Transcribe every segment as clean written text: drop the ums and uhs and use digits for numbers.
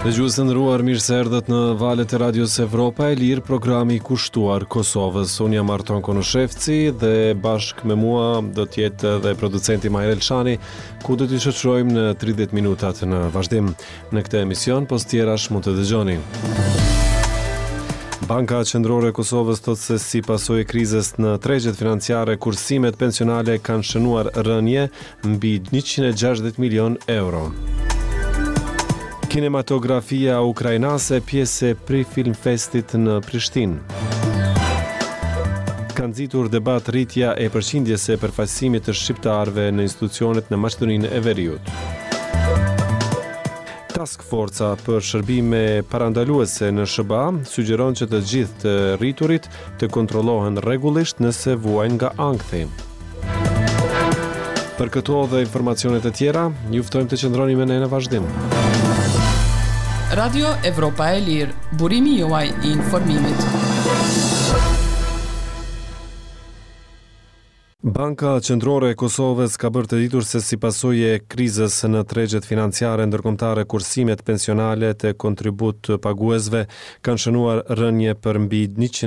Dëgjues të nderuar, mirë se erdhët në valët e Radios Evropa e Lirë, programi i kushtuar Kosovës. Unë jam Arton Konoshevci dhe bashkë me mua do të jetë edhe producenti Mahir Elshani, ku do t'i shoqërojmë në 30 minutat në vazhdim. Në këtë emision, pos tjerash mund të dëgjoni. Banka Qendrore e Kosovës thotë se si pasojë e krizës në tregjet financiare, kursimet pensionale kanë shënuar rënje mbi 160 milion euro. Kinematografia ukrainase pjesë e Filmfestit në Prishtinë. Ka nxitur debat rritja e përqindjes së përfaqësimit të shqiptarëve në institucionet në Maqedoninë e Veriut. Task Forca për shërbime parandaluese në SBA sugjeron që të gjithë të rriturit të kontrollohen rregullisht nëse vuajnë nga ankthi. Për këto dhe informacionet e tjera, ju ftojmë të qëndroni me ne në vazhdim. Radio Evropa e Lirë, burimi juaj i informimit. Banka Qendrore e Kosovës ka bërë të ditur se si pasojë e krizës në tregjet financiare ndërkombëtare, kursimet pensionale të kontribut paguesve kanë shënuar rënje për mbi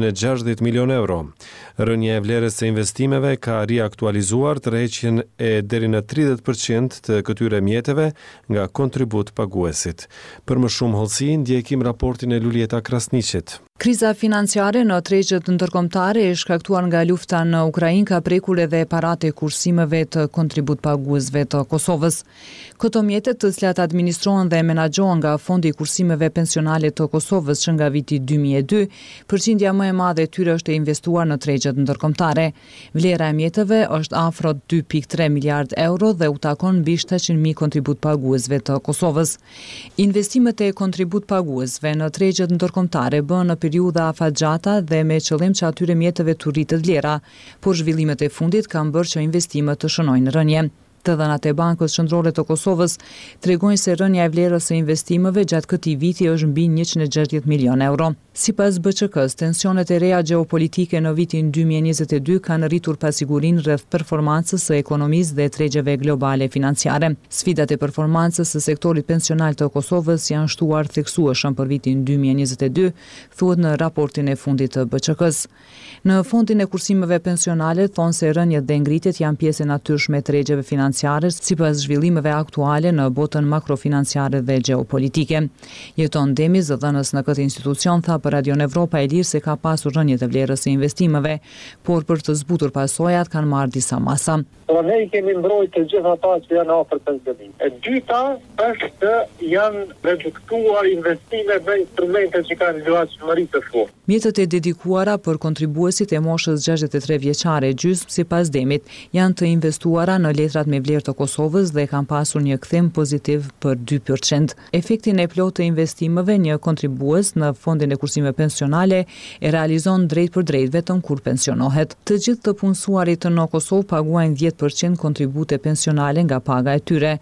160 milion euro. Rënja e vlerës së investimeve ka riaktualizuar tërheqjen e deri në 30% të këtyre mjeteve nga kontribut paguesit. Për më shumë hollësi, ndjekim raportin e Lulieta Krasniqit. Kriza financiare në tregjet ndërkombëtare e shkaktuar nga lufta në Ukrainë ka prekur edhe paratë e kursimeve të kontribut paguesve të Kosovës. Këto mjete, të cilat administrohen dhe menaxhohen nga Fondi i Kursimeve Pensionale të Kosovës që nga viti 2002, përqindja më e madhe e tyre është e investuar në tregjet ndërkombëtare. Vlera e mjeteve është afro 2.3 miliard euro dhe u takon mbi 700.000 kontribut paguesve të Kosovës. Investimet e kontribut paguesve në tregjet ndërkombëtare bën në periudha afatgjata dhe me qëllim që atyre mjeteve të rritet vlera, por zhvillimet e fundit kanë bërë që investimet të shënojnë rënje. Të dhënat e Bankës Qendrore të Kosovës tregojnë se rënja e vlerës së investimeve gjatë këtij viti është mbi 160 milion euro. Sipas BÇK-s, tensionet e reja gjeopolitike në vitin 2022 kanë rritur pasigurinë rreth performancës së ekonomisë dhe tregjeve globale financiare. Sfidat e performancës së sektorit pensional të Kosovës janë shtuar theksueshëm për vitin 2022, thuhet në raportin e fundit të BÇK-s. Në Fondin e Kursimeve Pensionale thonë se rënjet dhe ngritjet janë pjesë e natyrshme e tregjeve financiare sipas zhvillimeve aktuale në botën makrofinanciare dhe gjeopolitike. Jeton Demi, zëdhënës në këtë institucion, tha për Radio Evropa e Lirë se ka pasur rënje të vlerës së investimeve, por për të zbutur pasojat kanë marrë disa masa. Ne i kemi mbrojtë të gjithë ata që janë afër pensionimit. E dyta është janë reduktuar investimet në instrumente që kanë luajtshmëri të fortë. Mjetet e dedikuara për kontribuesit e moshës 63 vjeçare gjysmë, sipas Demit, janë të investuara në letrat me vlerë të Kosovës dhe kanë pasur një kthim pozitiv për 2%. Efektin e plotë të investimeve një kontribues në Fondin e Kursimeve Pensionale e realizon drejt për drejt vetëm kur pensionohet. Të gjithë të punësuarit në Kosovë paguajnë 10% kontribute pensionale nga paga e tyre,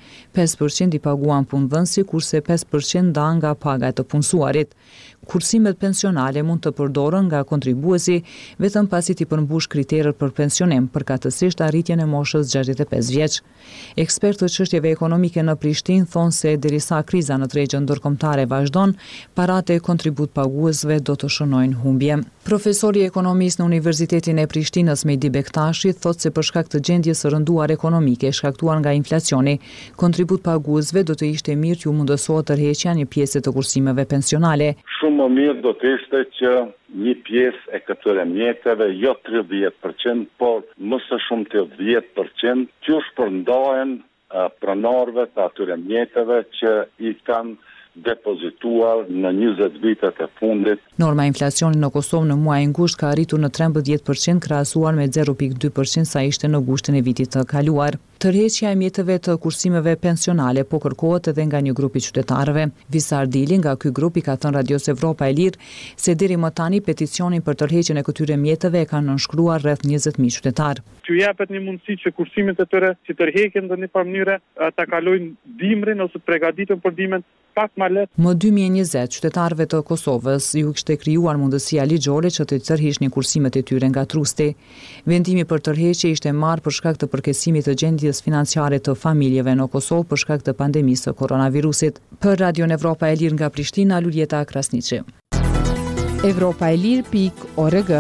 5% i paguan punëdhënësi, kurse 5% dan nga paga e të punësuarit. Kursimet pensionale mund të përdoren nga kontribuesi vetëm pasi t'i përmbush kriteret për pensionim, përkatësisht arritjen e moshës 65 vjeç. Ekspertët çështjeve ekonomike në Prishtinë thonë se derisa kriza në tregjen ndërkombëtare vazhdon, paratë e kontribut paguesve do të shënojnë humbje. Profesori i ekonomisë në Universitetin e Prishtinës Mejdi Bektashi thotë se për shkak të gjendjes së rënduar ekonomike shkaktuar nga inflacioni, kontribut paguesve do të ishte mirë që u mundësohet tërheqja një pjesë të kursimeve pensionale. Shumë më mirë do të ishte që një pjesë e këtyre mjeteve, jo 30%, por më së shumë të 10%, që shpërndahen pronarëve të atyre mjeteve që i kanë depozituar në 20 vitet e fundit. Norma inflacioni në Kosovë në muaj ngusht ka arritur në 13% krahasuar me 0.2% sa ishte në gushtin e vitit të kaluar. Tërheqja e mjeteve të kursimeve pensionale po kërkohet edhe nga një grup i qytetarëve. Visar Dili nga ky grup i ka thënë Radios Evropa e Lirë se deri më tani peticionin për tërheqjen e këtyre mjeteve e kanë nënshkruar rreth 20.000 qytetarë. Që japet një mundësi që kursimet e tyre që tërheqen në një mënyrë ta kalojnë dimrin ose të përgatiten për dimrin pak më lehtë. Më 2020 qytetarëve të Kosovës ju kishte krijuar mundësia ligjore që të tërhiqnin kursimet e tyre nga trusti. Vendimi për tërheqje ishte marrë për shkak të përkesimit të gjendjes mbrojtjes financiare të familjeve në Kosovë për shkak të pandemisë së koronavirusit. Për Radion Evropa e Lirë nga Prishtina, Luljeta Krasniqi. Evropaelir.org.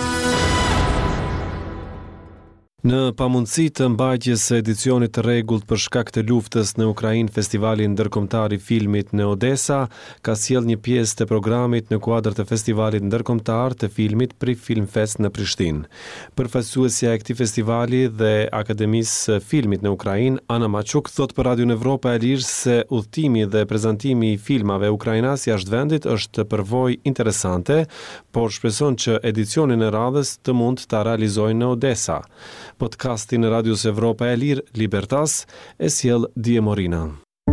Në pamundësi të mbajtjes së edicionit të rregullt për shkak të luftës në Ukrainë, Festivali Ndërkombëtar i Filmit në Odesa ka sjell një pjesë të programit në kuadër të Festivalit Ndërkombëtar të Filmit Pri Filmfest në Prishtinë. Përfaqësuesja e këtij festivali dhe Akademisë së Filmit në Ukrainë, Ana Machuk, thot për Radion Evropa e Lirë se udhëtimi dhe prezantimi i filmave ukrainas jashtë vendit është përvojë interesante, por shpreson që edicionin e radhës të mund ta realizojnë në Odesa. Podcastin e Radios Evropa e Lirë, Libertas, e sjell Dije Morina.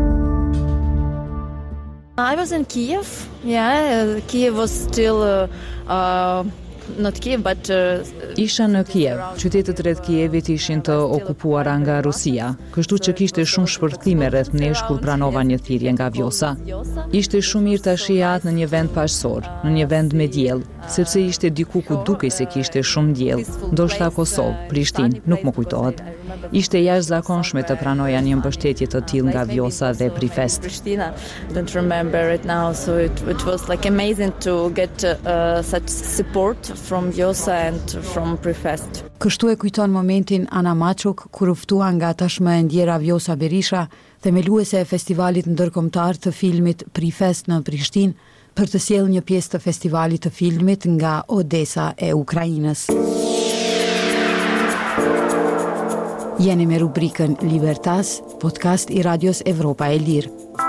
I was in Kiev. Yeah, Kiev was still not Kiev, but Isha në Kiev. Qytetet rreth Kievit ishin të okupuara nga Rusia, kështu që kishte shumë shpërthime rreth nesh kur pranova një thirrje nga Vjosa. Ishte shumë mirë ta shihat në një vend paqësor, në një vend me diell, sepse ishte diku ku dukej se kishte shumë diell, ndoshta Kosovë, Prishtinë, nuk më kujtohet. Ishte jashtëzakonshme të pranoja një mbështetje të tillë nga Vjosa dhe Prifest. Don't remember it now, so it was like amazing to get such support from Vjosa and from Prifest. Kështu e kujton momentin Ana Machuk kur u ftua nga tashmë e ndjera Vjosa Berisha, themeluese e Festivalit Ndërkombëtar të Filmit Prifest në Prishtinë, për të sjellë një pjesë të festivalit të filmit nga Odesa e Ukrainës. Jeni me rubrikën Libertas, podcast i Radios Evropa e Lirë.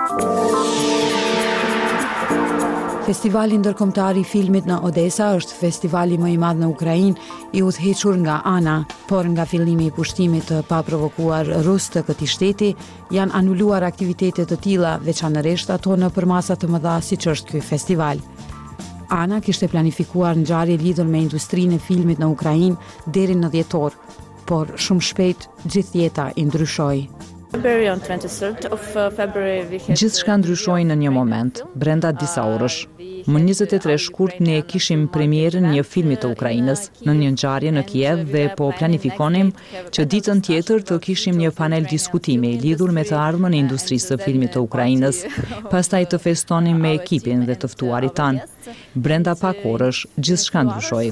Festivali Ndërkombëtar i Filmit në Odesa është festivali më i madh në Ukrainë, i udhëhequr nga Ana, por nga fillimi i pushtimit të paprovokuar rus të këtij shteti, janë anuluar aktivitete të tilla, veçanërisht ato në përmasa të mëdha siç është ky festival. Ana kishte planifikuar ngjarje lidhur me industrinë e filmit në Ukrainë deri në dhjetor, por shumë shpejt gjithë jeta i ndryshoi. Gjithçka ndryshoi në një moment, brenda disa orësh. Më 23 shkurt ne kishim premierën një filmi të Ukrainës në një ngjarje në Kiev dhe po planifikonim që ditën tjetër të kishim një panel diskutimi lidhur me të ardhmen e industrisë së filmit të Ukrainës, pastaj të festonim me ekipin dhe të ftuarit tan. Brenda pak orësh gjithçka ndryshoi.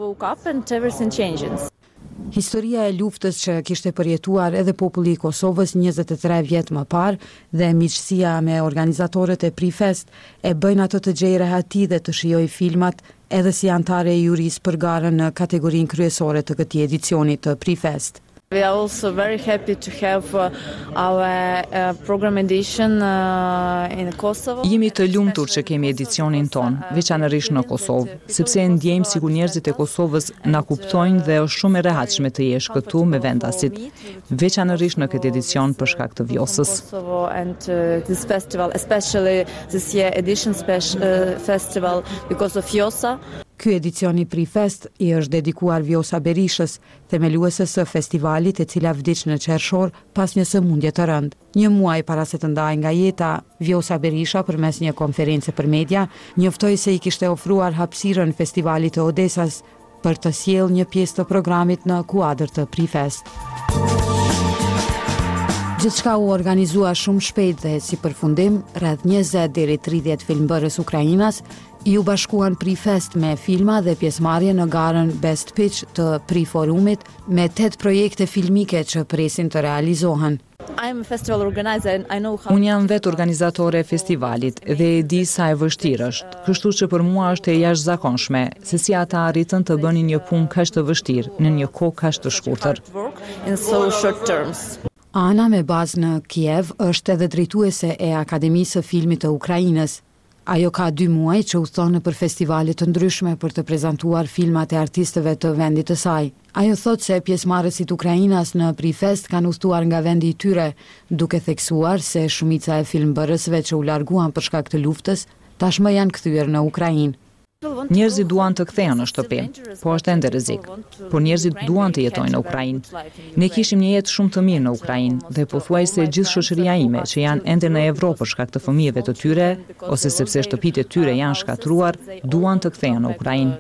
Historia e luftës që kishte përjetuar edhe populli i Kosovës 23 vjet më parë dhe miqësia me organizatorët e Prifest e bëjnë ato të gjejë rehati dhe të shijojë filmat edhe si antare e jurisë për garën në kategorinë kryesore të këtij edicioni të Prifest. We are also very happy to have our program edition in Kosovo. Jemi të lumtur që kemi edicionin ton, veçanërisht në Kosovë, sepse ndjejmë sikur njerëzit e Kosovës na kuptojnë dhe është shumë e rehatshme të jesh këtu me vendasit, veçanërisht në këtë edicion për shkak të Vjosës. Kosovo and this festival, especially this year edition festival because of Vjosa. Ky edicion i Prifest i është dedikuar Vjosa Berishës, themelueses së festivalit, e cila vdiq në qershor pas një sëmundje të rëndë. Një muaj para se të ndajë nga jeta, Vjosa Berisha përmes një konferencë për media njoftoi se i kishte ofruar hapësirën festivalit të Odesas për të sjellë një pjesë të programit në kuadër të Prifest. Gjithçka u organizua shumë shpejt dhe si përfundim, rreth 20 deri 30 filmbërës ukrainas ju bashkuan Prifest me filma dhe pjesëmarrje në garën Best Pitch të Priforumit me 8 projekte filmike që presin të realizohen. Unë jam vetë organizatore e festivalit dhe e di sa e vështirë është, kështu që për mua është e jashtëzakonshme se si ata arritën të bënin një punë kaq të vështirë në një kohë kaq të shkurtër. Ana, me bazë në Kiev, është edhe drejtuese e Akademisë së Filmit të Ukrainës. Ajo ka 2 muaj që udhton nëpër festivale të ndryshme për të prezantuar filmat e artistëve të vendit të saj. Ajo thot se pjesëmarrësit ukrainas në Prifest kanë udhtuar nga vendi i tyre, duke theksuar se shumica e filmbërësve që u larguan për shkak të luftës, tashmë janë kthyer në Ukrainë. Njerëzit duan të kthehen në shtëpi, po është ende rrezik. Por njerëzit duan të jetojnë në Ukrainë. Ne kishim një jetë shumë të mirë në Ukrainë dhe pothuajse gjithë shoqëria ime që janë ende në Evropë për shkak të fëmijëve të tyre ose sepse shtëpitë e tyre janë shkatruar, duan të kthehen në Ukrainë.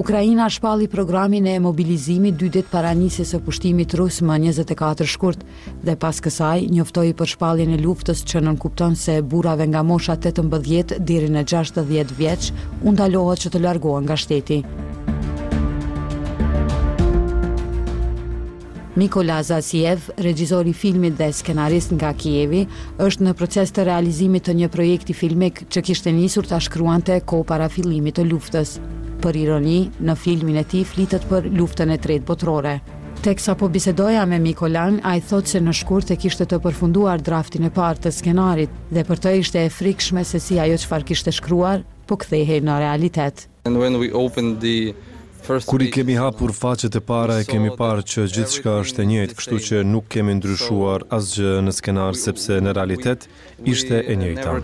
Ukraina shpalli programin e mobilizimit 2 ditë para nisjes së pushtimit rus më 24 shkurt dhe pas kësaj njoftoi për shpalljen e luftës që nënkupton se burrave nga mosha 18 deri në 60 vjeç u ndalohet që të largohen nga shteti. Mikola Zasiev, regjizor i filmit dhe skenarist nga Kijevi, është në proces të realizimit të një projekti filmik që kishte nisur ta shkruante kohë para fillimit të luftës. Për ironi, në filmin e tij flitet për luftën e tretë botërore. Teksa po bisedoja me Mikolan, ai thotë se në shkurt e kishte të përfunduar draftin e parë të skenarit dhe për të ishte e frikshme se si ajo çfarë kishte shkruar po kthehej në realitet. Kur i kemi hapur faqet e para e kemi parë që gjithçka është e njëjtë, kështu që nuk kemi ndryshuar asgjë në skenar sepse në realitet ishte e njëjta.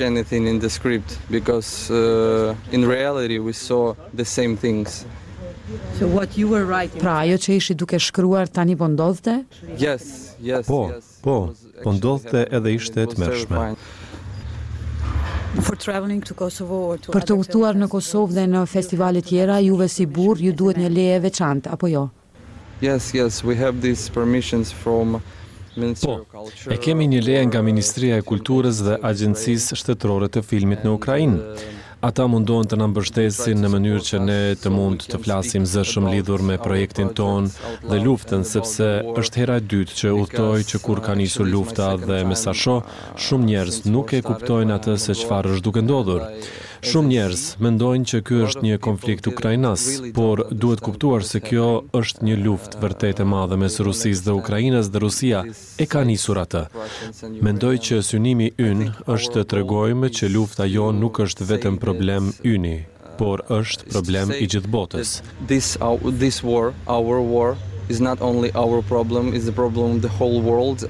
Pra ajo që ishi duke shkruar tani po ndodhte? Po ndodhte edhe ishte e tmerrshme. Për të udhëtuar në Kosovë dhe në festivale tjera, juve si burr ju duhet një leje veçantë, apo jo? E kemi një leje nga Ministria e Kulturës dhe Agjencisë Shtetërore të Filmit në Ukrainë. Ata mundohen të na mbështesin në mënyrë që ne të mund të flasim zëshëm lidhur me projektin ton dhe luftën, sepse është hera e dytë që udhtoj që kur ka nisur lufta dhe me sa shoh, shumë njerëz nuk e kuptojnë atë se çfarë është duke ndodhur. Shumë njerëz mendojnë që ky është një konflikt ukrainas, por duhet kuptuar se kjo është një luftë vërtet e madhe mes Rusisë dhe Ukrainës dhe Rusia e ka nisur atë. Mendoj që synimi ynë është të tregojmë që lufta jonë nuk është vetëm problem yni, por është problem i gjithë botës. This war, our war, is not only our problem, it's the problem of the whole world.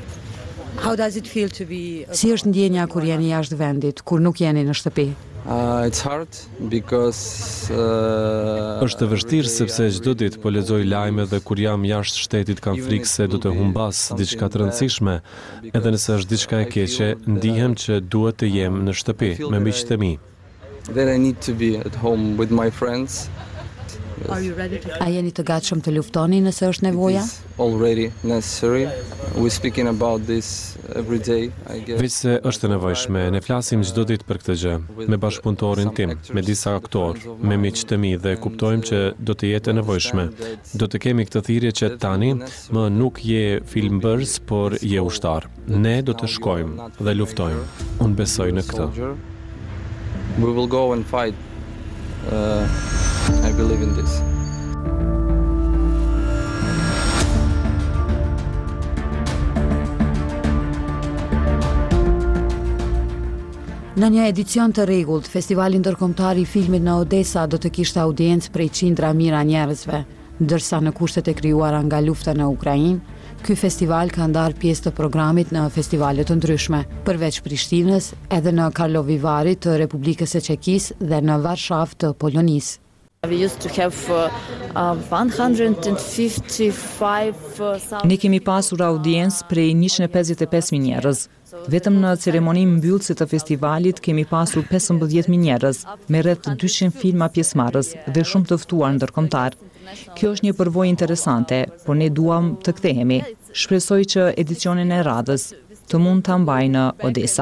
Si është ndjenja kur jeni jashtë vendit, kur nuk jeni në shtëpi? It's hard because është vështirë sepse çdo ditë po lexoj lajme dhe kur jam jashtë shtetit kam frikë se do të humbas diçka të rëndësishme. Edhe nëse është diçka e keqe, ndihem që duhet të jem në shtëpi me miqtë e mi. That I need to be at home with my friends. A jeni të gatshëm të luftoni nëse është nevoja? Already necessary. We're speaking about this every day, I guess. Veç se është e nevojshme, ne flasim çdo ditë për këtë gjë, me bashkëpunëtorin tim, me disa aktorë, me miqtë e mi dhe kuptojmë që do të jetë e nevojshme. Do të kemi këtë thirrje që tani më nuk je filmbërës, por je ushtar. Ne do të shkojmë dhe luftojmë. Unë besoj në këtë. We will go and fight. I believe in this. Në një edicion të rregullt, Festivali Ndërkombëtar i Filmit në Odesa do të kishte audiencë prej qindra mijëra njerëzve, ndërsa në kushtet e krijuara nga lufta në Ukrainë, ky festival ka ndarë pjesë të programit në festivale të ndryshme, përveç Prishtinës, edhe në Karlovy Vary të Republikës së Çekisë dhe në Varshavë të Polonisë. We used to have 155 Ne kemi pasur audiencë prej 155.000 njerëz. Vetëm në ceremoninë mbyllëse të festivalit kemi pasur 15.000 njerëz, me rreth 200 filma pjesëmarrës dhe shumë të ftuar ndërkombëtar. Kjo është një përvojë interesante, por ne duam të kthehemi. Shpresoj që edicionin e radhës të mund ta mbaj në Odesa.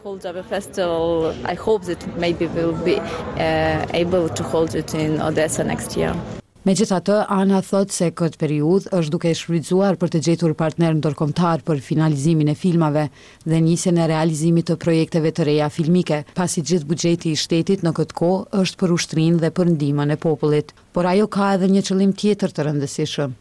I hope that maybe we'll be able to hold it in Odessa next year. Megjithatë, Ana thot se këtë periudhë është duke shfrytzuar për të gjetur partner ndërkombëtar për finalizimin e filmave dhe nisjen e realizimit të projekteve të reja filmike, pasi gjithë buxheti i shtetit në këtë kohë është për ushtrinë dhe për ndihmën e popullit. Por ajo ka edhe një qëllim tjetër të rëndësishëm.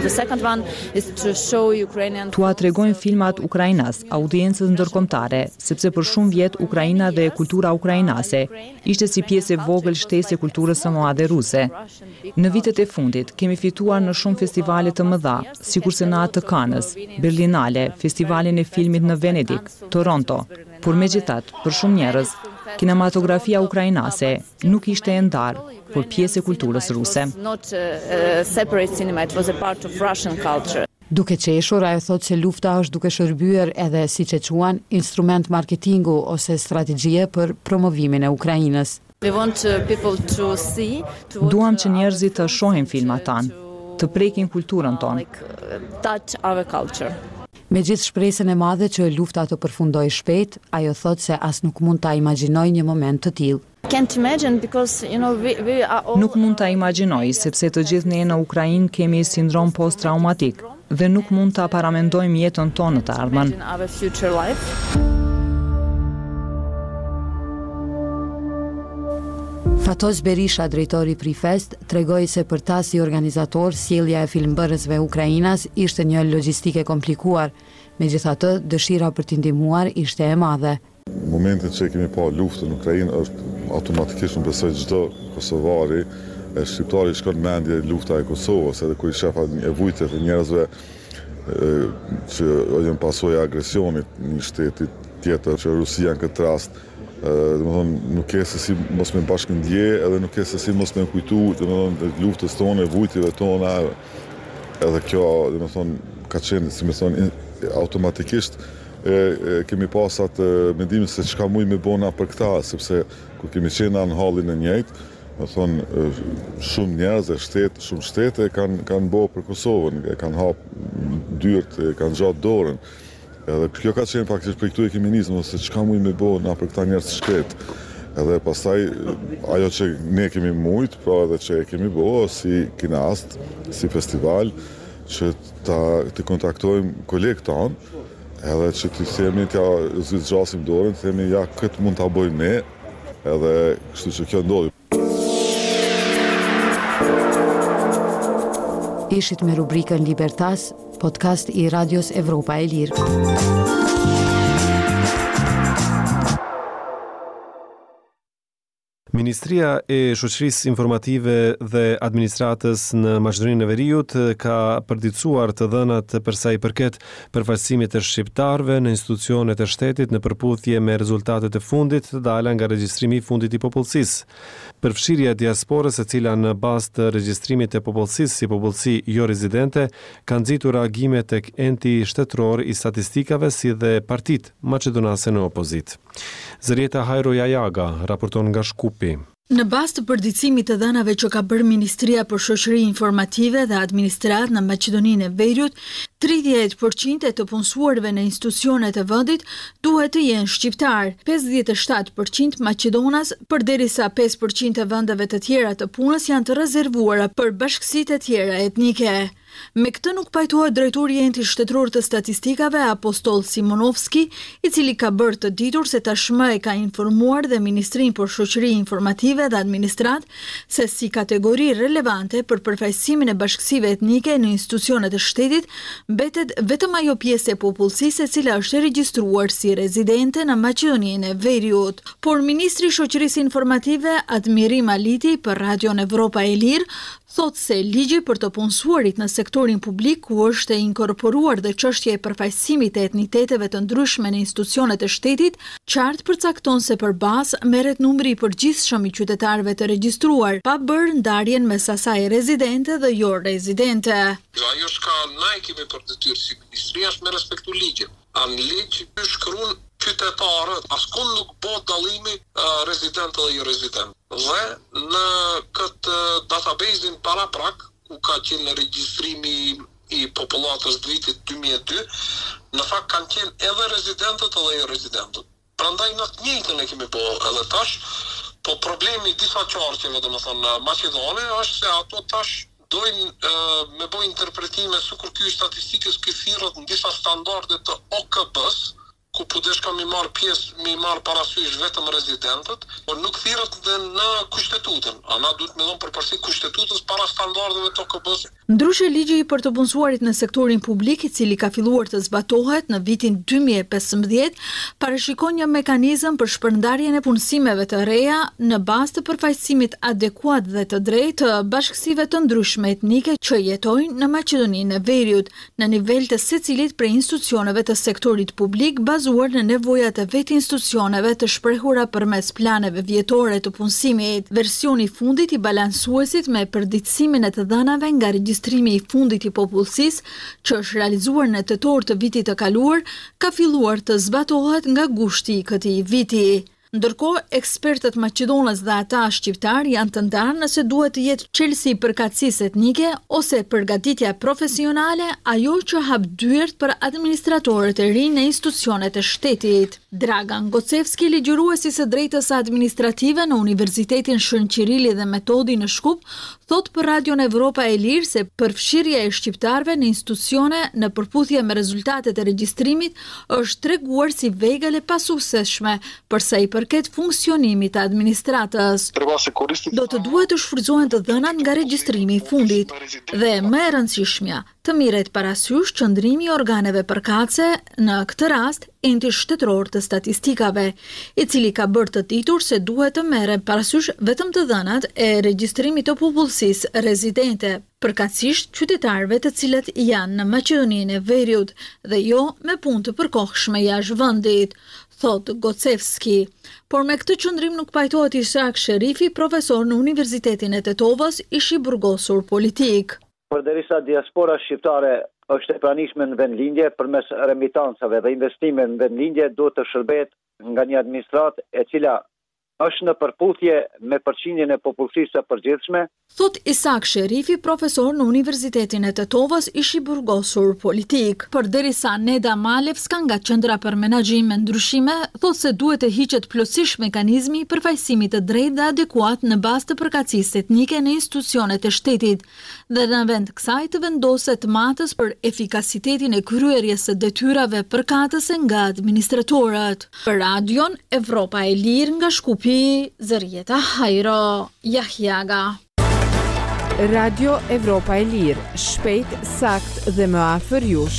Tua tregojnë filmat ukrainas, audiencës ndërkombëtare, sepse për shumë vjet Ukraina dhe kultura ukrainase ishte si pjesë e vogël shtesë e kulturës së madhe ruse. Në vitet e fundit kemi fituar në shumë festivale të mëdha, sikurse në atë të Cannes, Berlinale, Festivalin e Filmit në Venedik, Toronto. Por megjithatë, për shumë njerëz, kinematografia ukrainase nuk ishte e ndarë, por pjesë e kulturës ruse. Duke qeshur, ajo thot se lufta është duke shërbyer edhe, siç e quan, instrument marketingu ose strategjie për promovimin e Ukrainës. Duam që njerëzit të shohin filmat tanë, të prekin kulturën tonë. Me gjithë shpresën e madhe që lufta të përfundoj shpejt, ajo thot se as nuk mund ta imagjinoj një moment të tillë. Nuk mund ta imagjinoj, sepse të gjithë ne në Ukrainë kemi sindrom post-traumatik dhe nuk mund ta paramendojmë jetën tonë të ardhmen. Fatos Berisha, drejtori i Prifest, tregoi se për ta si organizator, sjellja e filmbërësve ukrainas ishte një logjistike komplikuar, megjithatë dëshira për t'i ndihmuar ishte e madhe. Momentin që kemi pa luftën në Ukrainë është automatikisht në besoj çdo kosovari e shqiptari shkon mendje lufta e Kosovës, edhe kur i shefa e vujtjet e njerëzve që janë pasojë e agresionit një shteti tjetër, që Rusia në këtë rast nuk e se si mos me bashkëndje, edhe nuk e se si mos me kujtu luftës tonë, vujtjeve tona, edhe kjo ka qenë, si me thonë, automatikisht kemi pasat mendimin se çka muj me bona për këta, sepse kur kemi qenë në hallin e njëjtë, me thonë, shumë njerëz e shumë shtete kanë bo për Kosovën, kanë hapë dyert, kanë gjatë dorën. Edhe kjo ka qenë faktisht për këtu e kemi nisë, se çka muj me bo na për këta njerëz shkret. Edhe pastaj ajo që ne kemi mujt, pra edhe që e kemi bo si kinast, si festival, që të kontaktojmë kolegë tanë, edhe që të themi t'ja zgjassim dorën, të themi ja këtë mund ta bëjmë ne, edhe kështu që kjo ndodhi. Ishit me rubrikën Libertas, podcast i Radios Evropa e Lirë. Ministria e Shoqërisë Informative dhe Administratës në Maqedoninë e Veriut ka përditësuar të dhënat për sa i përket përfaqësimit të shqiptarëve në institucionet e shtetit në përputhje me rezultatet e fundit të dala nga regjistrimi i fundit i popullsisë. Përfshirja e diasporës, e cila në bazë të regjistrimit të popullsisë si popullsi jo rezidente, ka nxitur reagime tek enti shtetëror i statistikave si dhe partitë maqedonase në opozitë. Zërieta Hajro Jajaga raporton nga Shkupi. Në bazë të përditësimit të dhënave që ka bërë Ministria për Shoqëri Informative dhe Administrat në Maqedoninë e Veriut, 30% e të punësuarve në institucionet e vendit duhet të jenë shqiptar, 57% maqedonas, përderisa 5% e vendeve të tjera të punës janë të rezervuara për bashkësitë e tjera etnike. Me këtë nuk pajtohet drejtori i Entit Shtetëror të Statistikave Apostol Simonovski, i cili ka bërë të ditur se tashmë e ka informuar dhe Ministrinë për Shoqëri Informative dhe Administrat se si kategori relevante për përfaqësimin e bashkësive etnike në institucionet e shtetit mbetet vetëm ajo pjesë e popullsisë e cila është e regjistruar si rezidente në Maqedoninë e Veriut. Por Ministri i Shoqërisë Informative Admirim Aliti për Radion Evropa e Lirë thot se ligji për të punësuarit në sektorin publik, ku është e inkorporuar dhe çështja e përfaqësimit të etniteteve të ndryshme në institucionet e shtetit, qartë përcakton se përbas merret numri i përgjithshëm i qytetarëve të regjistruar, pa bërë ndarjen mes asaj rezidente dhe jo rezidente. Ajo që na e kemi për detyrë si ministri është me respektu ligjin. Në ligj shkruan qytetarët, askund nuk bëhet dallimi rezident dhe jo rezident. Dhe në këtë database-in paraprak, ku ka qenë regjistrimi i popullatës të vitit 2002, në fakt kanë qenë edhe rezidentët edhe jo rezidentët. Prandaj në të njëjtën e kemi bërë edhe tash, po problemi i disa qarqeve, domethënë Maqedone, është se ato tash dojnë me bëjë interpretime sikur ky statistikës ky thirrët në disa standarde të OKB-s, ku pudesh ka mi marë parasysh vetëm rezidentët, por nuk thirrët dhe në kushtetutën. Ana duhet me dhënë përparësi kushtetutës para standardeve të OKB-s. Ndryshe ligji për të punësuarit në sektorin publik, i cili ka filluar të zbatohet në vitin 2015, parashikon një mekanizëm për shpërndarjen e punësimeve të reja në bazë të përfaqësimit adekuat dhe të drejtë të bashkësive të ndryshme etnike që jetojnë në Maqedoninë e Veriut, në nivel të secilit prej institucioneve të sektorit publik bazuar në nevojat e vetë institucioneve të shprehura përmes planeve vjetore të punësimit. Versioni i fundit i balansuesit me përditësimin e të dhënave nga regjistrimi i fundit i popullsisë, që është realizuar në tetor të vitit të kaluar, ka filluar të zbatohet nga gushti i këtij viti. Ndërkohë, ekspertët maqedonës dhe ata shqiptar janë të ndarë nëse duhet të jetë çelësi përkatësisë etnike ose përgatitja profesionale ajo që hap dyert për administratorët e rinj në institucionet e shtetit. Dragan Gocevski, ligjëruesi së drejtës administrative në Universitetin Shën Qirili dhe Metodi në Shkup, thot për Radion Evropa e Lirë se përfshirja e shqiptarëve në institucione në përputhje me rezultatet e regjistrimit është treguar si vegël e pasukseshme për sa i përket funksionimit të administratës. Do të duhet të shfrytëzohen të dhënat nga regjistrimi i fundit dhe më e rëndësishmja, të mirret parasysh qëndrimi i organeve përkatëse, në këtë rast enti shtetëror të statistikave, i cili ka bërë të ditur se duhet të merren parasysh vetëm të dhënat e regjistrimit të popullsisë rezidente, përkatësisht qytetarëve të cilët janë në Maqedoninë e Veriut dhe jo me punë të përkohshme jashtë vendit, thot Gocevski. Por me këtë qëndrim nuk pajtohet Ishak Sherifi, profesor në Universitetin e Tetovës, ishi burgosur politik. Përderisa diaspora shqiptare është e pranishme në vendlindje përmes remitancave dhe investime në vendlindje duhet të shërbet nga një administratë e cila është në përputhje me përqindjen e popullsisë së përgjithshme, thot Ishak Sherifi, profesor në Universitetin e Tetovës, ishi burgosur politik. Përderisa Neda Malevska nga Qendra për Menaxhim me Ndryshime thot se duhet të hiqet plotësisht mekanizmi i përfaqësimit të drejtë dhe adekuat në bazë të përkatësisë etnike në institucionet e shtetit dhe në vend kësaj të vendoset matës për efikasitetin e kryerjes së detyrave përkatëse nga administratorët. Për Radion Evropa e Lirë nga Shkupi, Zërieta Hajro, Jahjaga. Radio Evropa e Lirë, shpejt, sakt dhe më afër jush.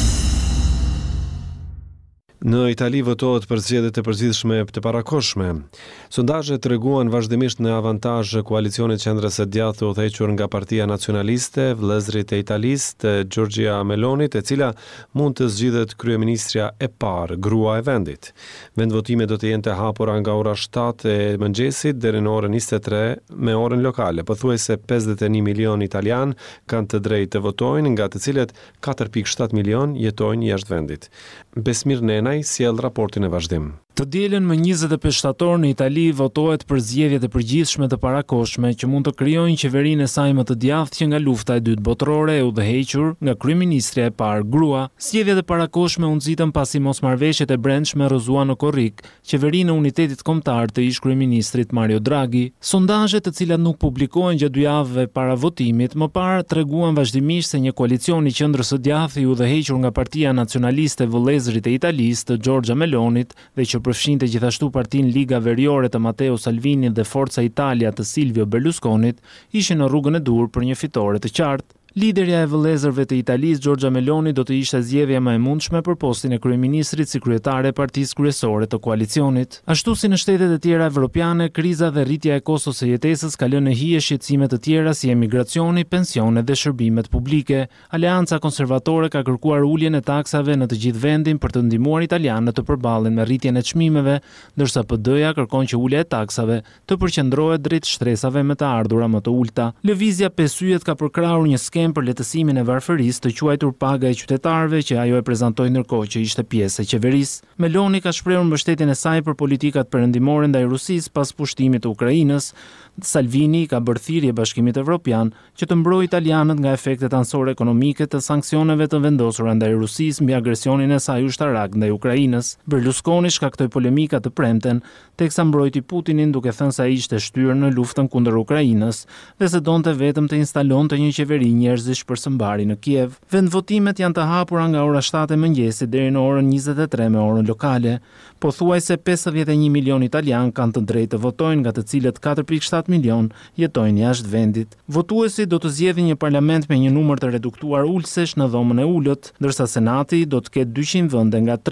Në Itali votohet për zgjedhjet e përgjithshme të parakohshme. Sondazhet treguan vazhdimisht në avantazh koalicionit Qendrës së Djathtë udhëhequr nga Partia Nacionaliste, vëllezërit e Italisë të Giorgia Melonit, e cila mund të zgjidhet kryeministrja e parë, grua e vendit. Vendvotimet do të jenë të hapura nga ora 7 e mëngjesit deri në orën 23 me orën lokale. Pothuajse 51 milion italian kanë të drejtë të votojnë, nga të cilët 4.7 milion jetojnë jashtë vendit. Besmir Nenaj sjell raportin e vazhdim. Të dielën më 25 shtator në Itali votohet për zgjedhjet e përgjithshme të parakohshme që mund të krijojnë qeverinë e saj më të djathtë që nga lufta e dytë botërore e udhëhequr nga kryeministrja e parë grua. Zgjedhjet e parakohshme u nxitën pasi mosmarrëveshjet e brendshme rrëzuan në korrik qeverinë e unitetit kombëtar të ish kryeministrit Mario Draghi. Sondazhet, të cilat nuk publikohen gjatë 2 javëve para votimit, më parë treguan vazhdimisht se një koalicion i Qendrës së Djathtë i udhëhequr nga Partia Nacionaliste vëllezërit e Italisë të Giorgia Melonit dhe që përfshinte gjithashtu Partinë Liga Veriore të Matteo Salvini dhe Forza Italia të Silvio Berlusconit, ishin në rrugën e dur për një fitore të qartë. Liderja e vëllezërve të Italisë, Giorgia Meloni, do të ishte zgjedhja më e mundshme për postin e kryeministrit si kryetare e partisë kryesore të koalicionit. Ashtu si në shtetet e tjera evropiane, kriza dhe rritja e kostos së jetesës ka lënë në hije shqetësime të tjera si emigracioni, pensionet dhe shërbimet publike. Aleanca Konservatore ka kërkuar uljen e taksave në të gjithë vendin për të ndihmuar italianët të përballen me rritjen e çmimeve, ndërsa PD-ja kërkon që ulja e taksave të përqendrohet drejt shtresave me të ardhura më të ulta. Lëvizja 5 yjet ka përkrahur një për lehtësimin e varfërisë të quajtur paga e qytetarëve që ajo e prezantoi ndërkohë që ishte pjesë e qeverisë. Meloni ka shprehur mbështetjen e saj për politikat perëndimore ndaj Rusisë pas pushtimit të Ukrainës. Salvini ka bërë thirrje Bashkimit Evropian që të mbrojë italianët nga efektet anësore ekonomike të sanksioneve të vendosura ndaj Rusisë mbi agresionin e saj ushtarak ndaj Ukrainës. Berlusconi shkaktoi polemika të premten, teksa mbrojti Putinin duke thënë se ai ishte shtyrë në luftën kundër Ukrainës dhe se donte vetëm të instalonte një qeveri njerëzish për së mbari në Kiev. Vendvotimet janë të hapura nga ora 7 e mëngjesit deri në orën 23 me orën lokale. Pothuajse 51 milion italian kanë të drejtë të votojnë, nga të cilët 4.7 milion jetojnë jashtë vendit. Votuesi do të zgjedhin një parlament me një numër të reduktuar ulësesh në dhomën e ulët, ndërsa Senati do të ketë 200 vende nga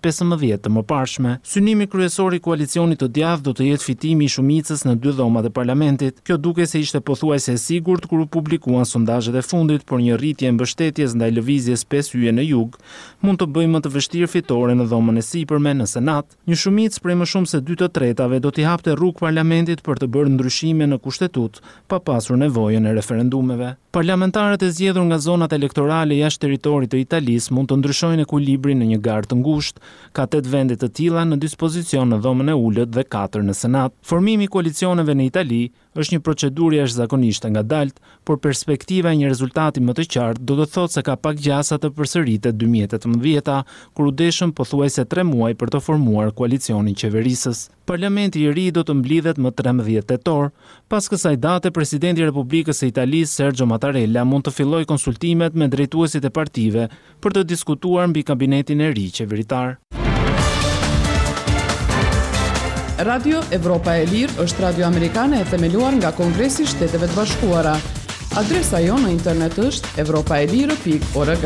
315 të mëparshme. Synimi kryesor i koalicionit të djathtë do të jetë fitimi i shumicës në 2 dhomat e parlamentit. Kjo duke se ishte pothuajse e sigurt kur u publikuan sondazhet e fundit, por një rritje mbështetjes ndaj lëvizjes 5 yje në jug mund të bëjë më të vështirë fitore në dhomën e sipërme në Senat. Një shumicë prej më shumë se 2/3 do t'i hapte rrugë parlamentit për të bërë ndryshime në kushtetut, pa pasur nevojën e referendumeve. Parlamentarët e zgjedhur nga zonat elektorale jashtë territorit të Italisë mund të ndryshojnë ekuilibrin në një garë të ngushtë. Ka 8 vende të tilla në dispozicion në dhomën e ulët dhe 4 në Senat. Formimi i koalicioneve në Itali është një procedurë jashtëzakonisht e ngadalt, por perspektiva e një rezultati më të qartë do të thotë se ka pak gjasa të përsëritet 2018, kur u deshën pothuajse 3 muaj për të formuar koalicionin qeverisës. Parlamenti i ri do të mblidhet më 13 tetor. Pas kësaj date, presidenti i Republikës së Italisë Sergio Mattarella mund të fillojë konsultimet me drejtuesit e partive për të diskutuar mbi kabinetin e ri qeveritar. Radio Evropa e Lirë është radio amerikane e themeluar nga Kongresi i Shteteve të Bashkuara. Adresa jonë në internet është europaelire.org.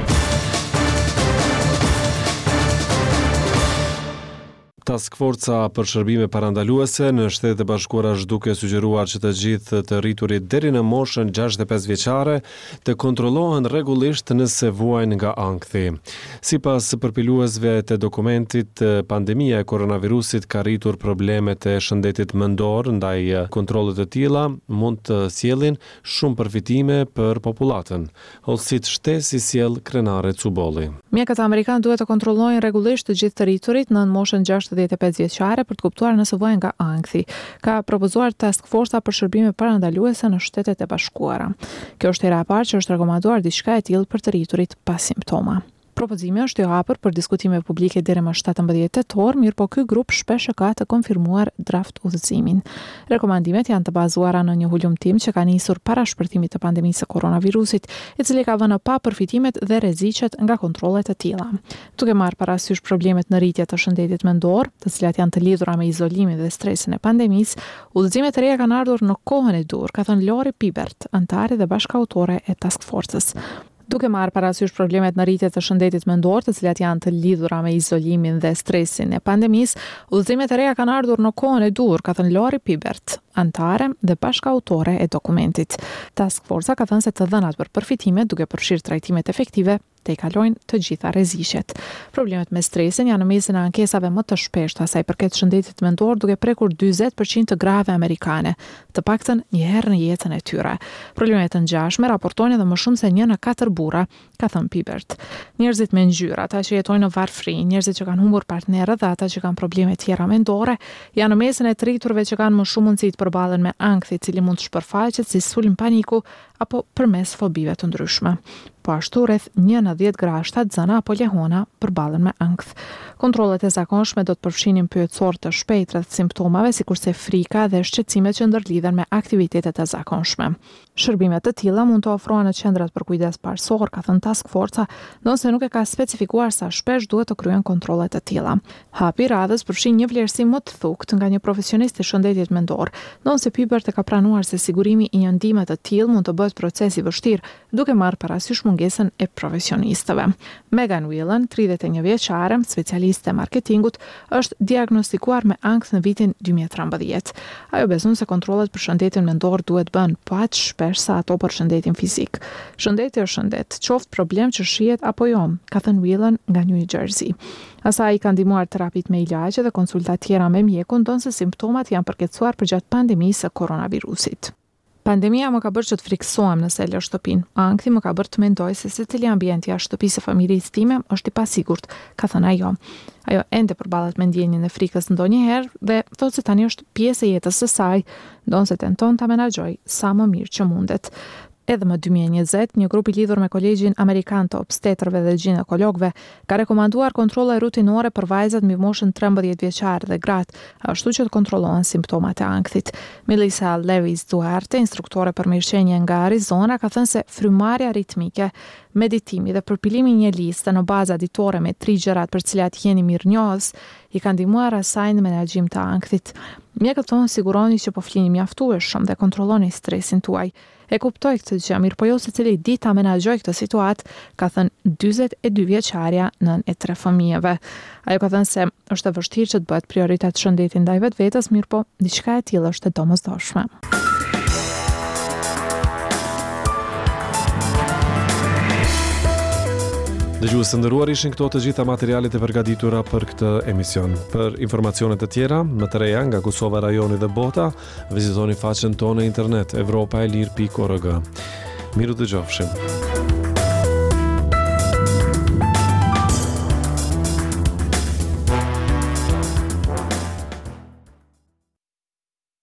Task Forca për shërbime parandaluese në Shtetet e Bashkuara është duke sugjeruar që të gjithë të rriturit deri në moshën 65 vjeçare të kontrollohen rregullisht nëse vuajnë nga ankthi. Sipas përpiluesve të dokumentit, pandemia e koronavirusit ka rritur problemet e shëndetit mendor, ndaj kontrollet të tilla mund të sjellin shumë përfitime për popullatën. Olsit Shtesi sjell Krenare Cubolli. Mjekët amerikanë duhet të kontrollojnë rregullisht të gjithë të rriturit në moshën 65 vjeçare për të kuptuar nëse vojnë nga ankthi. Ka propozuar Task Forca për shërbime parandaluese në Shtetet e Bashkuara. Kjo është hera e parë që është rekomanduar diçka e tillë për të rriturit pa simptoma. Propozimi është i hapur për diskutime publike deri më 17 tetor, mirë po ky grup shpesh e ka të konfirmuar draft udhëzimin. Rekomandimet janë të bazuara në një hulumtim që ka nisur para shpërthimit të pandemisë së koronavirusit, i cili ka vënë pa përfitimet dhe rreziqet nga kontrollet e tilla. Duke marrë parasysh problemet në rritje të shëndetit mendor, të cilat janë të lidhura me izolimin dhe stresin e pandemisë, udhëzimet e reja kanë ardhur në kohën e dur, ka thënë Lori Pibert, antare dhe bashkëautore e Task Forcës. Duke marrë parasysh problemet në rritje të shëndetit mendor, të cilat janë të lidhura me izolimin dhe stresin e pandemisë, udhëzimet e reja kanë ardhur në kohën e dur, ka thënë Lori Pibert, antare dhe bashkëautore e dokumentit. Task Forca ka thënë se të dhënat për përfitime, duke përfshirë trajtimet efektive, të i kalojnë të gjitha rreziqet. Problemet me stresin janë në mesin e ankesave më të shpeshta sa i përket shëndetit mendor, duke prekur 40% të grave amerikane, të paktën një herë në jetën e tyre. Problemet të ngjashme raportojnë edhe më shumë se 1 në 4 burra, ka thënë Pibert. Njerëzit me ngjyrë, ata që jetojnë në varfëri, njerëzit që kanë humbur partnerët dhe ata që kanë probleme tjera mendore, janë në mesin e të rriturve që kanë më shumë mundësi të përballen me ankthi, i cili mund të shpërfaqet si sulm paniku apo përmes fobive të ndryshme. Po ashtu rreth 1 në 10 grashta, zana apo lehona përballen me ankth. Kontrollet e zakonshme do të përfshinin pyetësor të shpejtë rreth simptomave, sikurse frika dhe shqetësimet që ndërlidhen me aktivitetet e zakonshme. Shërbimet të tilla mund të ofrohen në qendrat për kujdes parësor, ka thënë Task Forca, ndonse nuk e ka specifikuar sa shpesh duhet të kryen kontrollet të tilla. Hapi i radhës përfshin një vlerësim më të thukët nga një profesionist i shëndetit mendor, ndonse Pibert e ka pranuar se sigurimi i një ndihme të tillë mund të bëhet proces i vështirë, duke marrë parasysh mungesën e profesionistëve. Megan Whelan, 31 vjeçare, specialiste e marketingut, është diagnostikuar me ankth në vitin 2013. Ajo beson se kontrollet për shëndetin mendor duhet bën pa aq shpesh sa ato për shëndetin fizik. Shëndeti është shëndet, qoftë problem që shihet apo jo, ka thënë Whelan nga New Jersey. Asaj ka ndihmuar terapit me ilaqe dhe konsulta tjera me mjekun, ndonse simptomat janë përkeqësuar përgjatë pandemisë së koronavirusit. Pandemia më ka bërë që të friksohem nëse lë shtëpinë. Ankthi më ka bërë të mendoj se secili ambient jashtë shtëpisë së familjes time është i pasigurt, ka thënë ajo. Ajo ende përballet me ndjenjen e frikës ndonjëherë dhe thotë se tani është pjesë e jetës së saj, ndonse tenton ta menaxhojë sa më mirë që mundet. Edhe më 2020, një grup i lidhur me Kolegjin Amerikan të Obstetrëve dhe Ginekologëve ka rekomanduar kontrolle rutinore për vajzat mbi moshën 13 vjeçare dhe gratë, ashtu që të kontrollohen simptomat e ankthit. Melissa Lewis Duarte, instruktore për mirëqenie nga Arizona, ka thënë se frymarrja ritmike, meditimi dhe përpilimi një liste në baza ditore me 3 gjërat për cilat jeni mirënjohës i kanë ndihmuar asaj në menaxhim të ankthit. Mjekët thonë siguroni që po flini mjaftueshëm dhe kontrolloni stresin tuaj. E kuptoj këtë gjë, mirë po jo secili ditë ta menaxhoj këtë situatë, ka thënë 42 vjeçaria nën e 3 fëmijëve. Ajo ka thënë se është e vështirë që të bëhet prioritet shëndeti ndaj vetvetes, mirë po diçka e tillë është e domosdoshme. Dëgjues të nderuar, ishin këto të gjitha materialet e përgatitura për këtë emision. Për informacione të tjera, më të reja nga Kosova, rajoni dhe bota, vizitoni faqen tonë në internet evropaelir.org. Miru dëgjofshim.